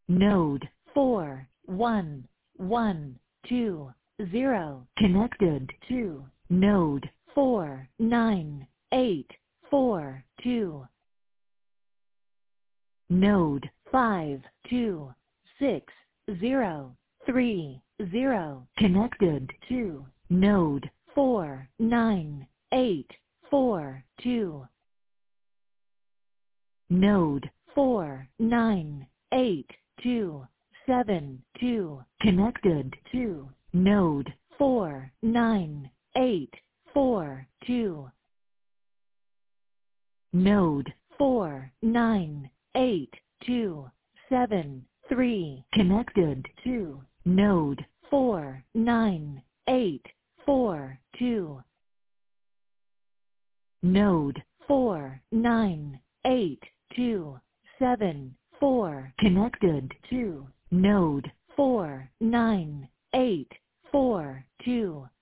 Node 41120 connected to node 49842. Node 52630 connected to node 49842. Node 49872 connected to node 49842. Node 49873 connected to node 49842. Node 49874 connected to node 49842.